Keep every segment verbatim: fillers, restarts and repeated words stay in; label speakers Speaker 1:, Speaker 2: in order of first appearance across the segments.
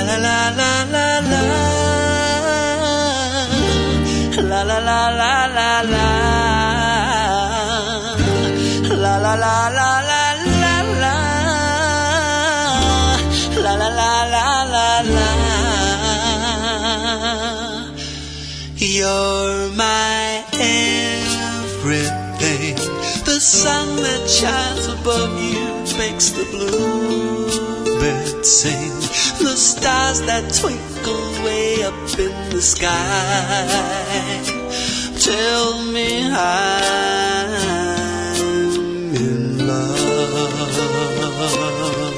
Speaker 1: la la la la la. La la la la la la. La la la la la la la. La la la la la la. You're my everything. The sun that shines above you makes the bluebird sing. The stars that twinkle way up in the sky tell me I'm in love.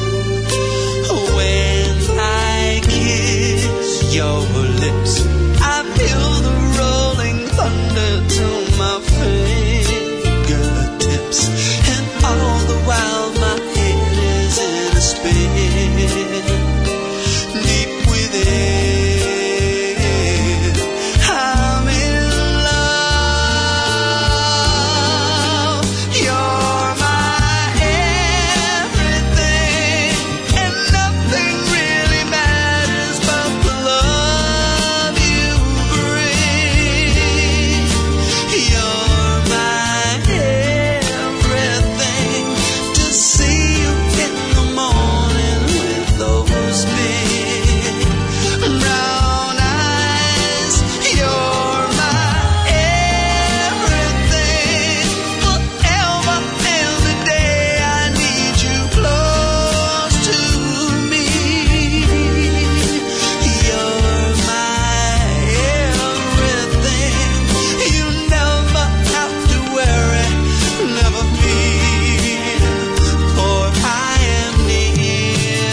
Speaker 1: When I kiss your lips, I feel the rolling thunder to my fingertips, and all the while my head is in a spin. Deep within, I'm in love. You're my everything, and nothing really matters but the love you bring. You're my everything. To see you in the morning with those big brown eyes. You're my everything. Forever and the day I need you close to me. You're my everything. You never have to worry, never fear, for I am near.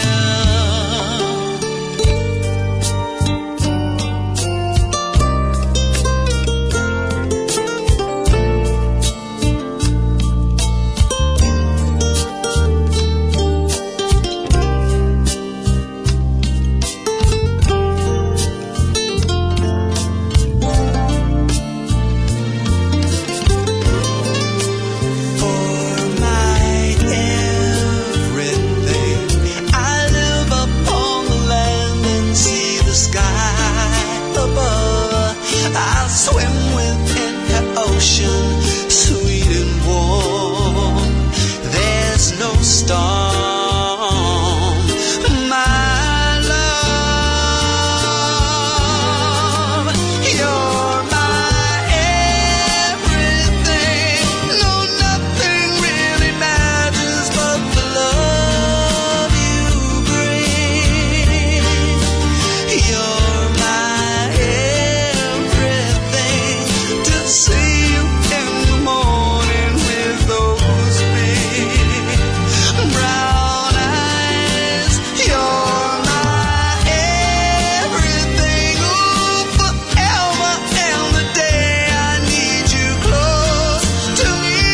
Speaker 1: For my everything, I live upon the land and see the sky above. I swim within the ocean, sweet and warm. There's no storm, my love. You're my everything. No, nothing really matters but the love you bring. You're my everything. To see you in the morning with those big brown eyes. You're my everything. Ooh, forever and the day I need you close to me.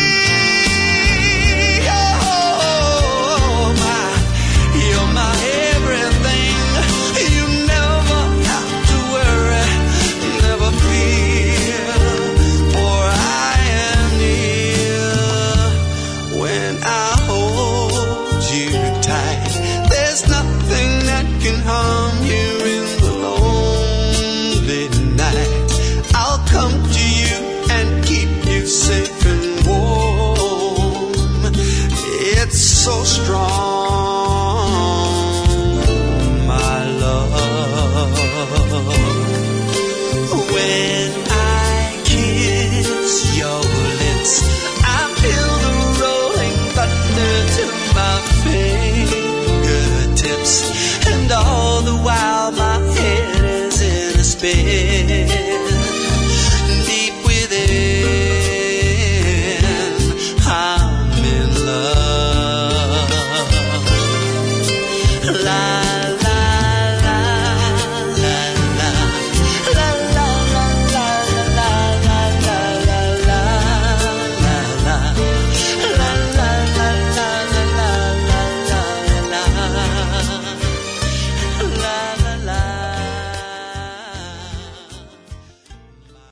Speaker 1: Oh, my, you're my everything. You never have to worry, never fear, for I am near. When I hold you tight, there's nothing that can harm